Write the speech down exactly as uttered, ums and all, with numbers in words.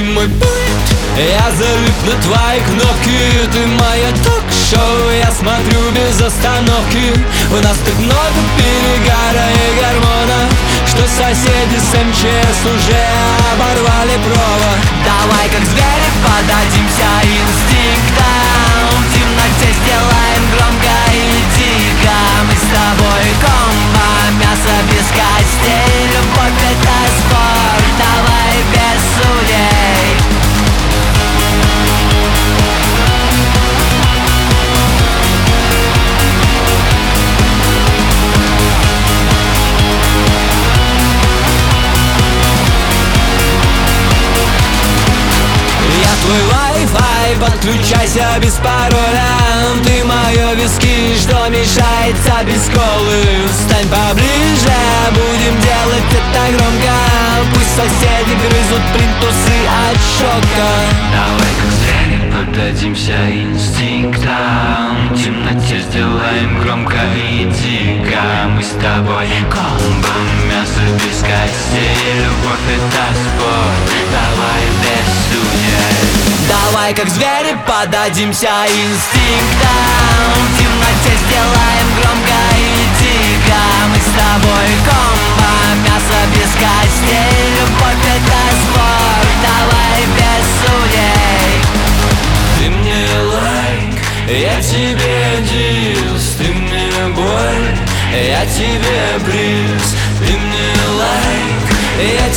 мой пульт, я залип на твои кнопки. Ты моя ток-шоу, я смотрю без остановки. У нас так много перегара и гормонов, что соседи с эм че эс уже оборвали провод. Давай как звери подадимся инстинктам, в темноте сделаем громко и дико. Мы с тобой комбо, мясо без костей. Любовь это спорт, давай без судей. Твой Wi-Fi, подключайся без пароля. Ты мое виски, что мешается без колы. Встань поближе, будем делать это громко. Пусть соседи грызут плинтусы от шока. Давай как звери поддадимся инстинктам, в темноте сделаем громко и дико. Мы с тобой комбо, мясо без костей. Любовь это спорт, давай без судей. Давай как звери поддадимся инстинктам, в темноте сделаем громко и дико. Мы с тобой комбо, мясо без костей. Любовь это спорт, давай без судей. Ты мне лайк, я тебе дис. Ты мне боль, я тебе приз. Ты мне лайк, я